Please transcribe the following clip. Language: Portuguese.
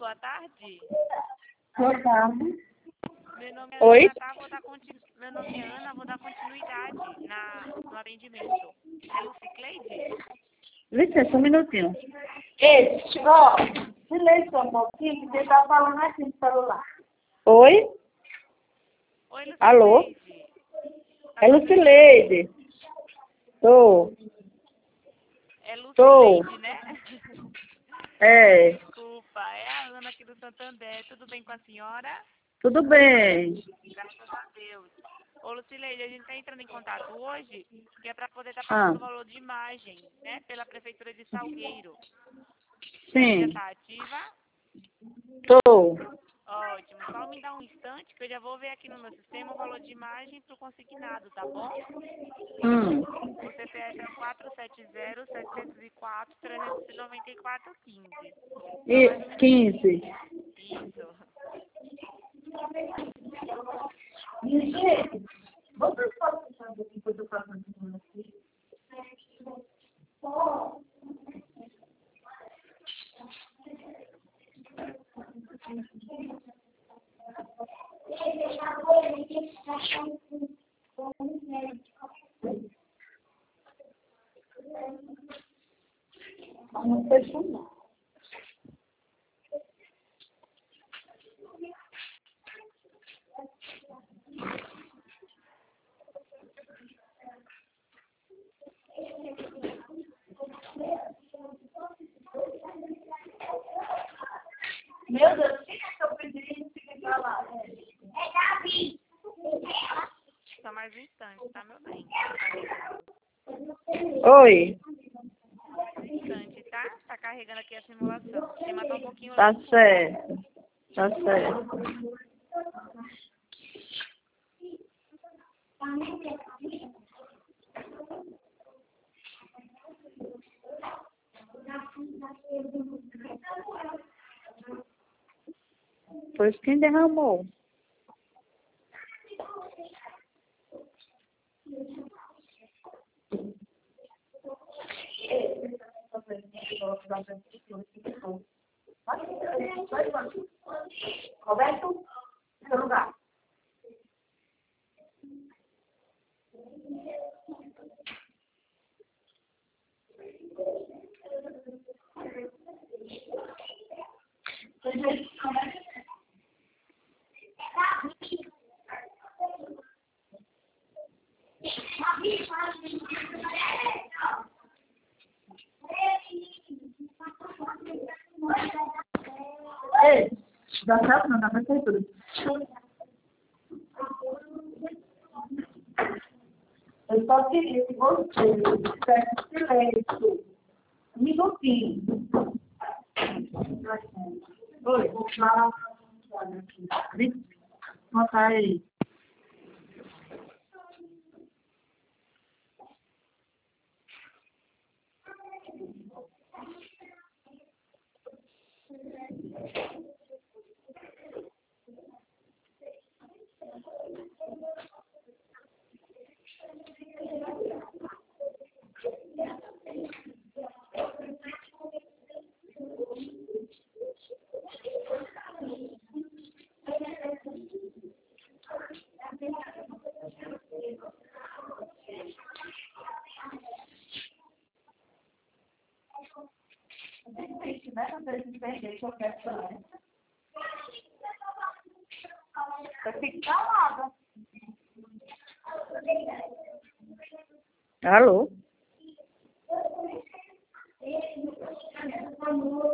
boa tarde. Boa tarde. Meu nome é Oi? Ana, tá? Meu nome é Ana, vou dar continuidade no atendimento. É Lucicleide? Licença, um minutinho. Ei, ó, silêncio um pouquinho, que você tá falando aqui no celular. Oi? Oi, Lucicleide. Alô? Tá É me Lucileide. Tô. É Lucicleide, né? É, Desculpa, é a Ana aqui do Santander. Tudo bem com a senhora? tudo bem. Graças a Deus. Ô, Lucileide, a gente está entrando em contato hoje, que é para poder estar Ah, pagando o valor de imagem, né? Pela Prefeitura de Salgueiro. Já sim, está ativa? tô. Ótimo. Só me dá um instante que eu já vou ver aqui no meu sistema o valor de imagem para o consignado, tá bom? O CPF é 470-704-394-15. Só mais um E minutinho. 15. Isso. Gente, vocês podem pensar aqui que eu tô fazendo aqui? Não fechou, não. Meu Deus, o que é que eu pedi? Fica pra lá. Só mais um instante, tá, meu bem? Tá carregando. Oi, Mais um instante, tá? Tá carregando aqui a simulação. O sistema tá um pouquinho tá lento hoje. certo. Tá certo. Pois quem derramou? Roberto, seu lugar. Ei, dá certo não, dá pra ser tudo. Eu só queria que você tivesse silêncio. Um minutinho. Oi, vou falar. Mostra aí. Nessa vez de perder qualquer coisa. Vai ficar calada. Alô?